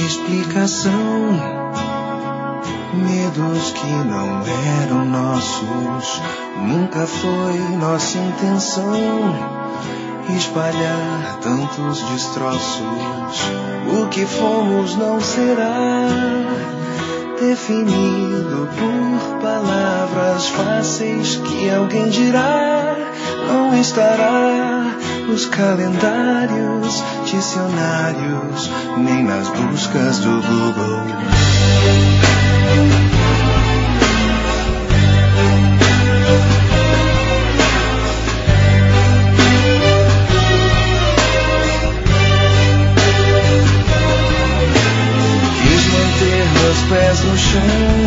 explicação. Medos que não eram nossos, nunca foi nossa intenção espalhar tantos destroços. O que fomos não será definido por palavras fáceis que alguém dirá. Não estará nos calendários, dicionários, nem nas buscas do Google. Pés no chão,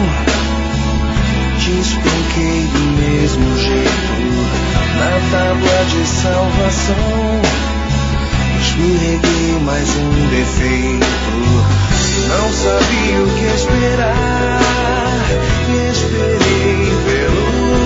te expliquei do mesmo jeito. Na tábua de salvação, escorreguei mais um defeito. Não sabia o que esperar e esperei pelo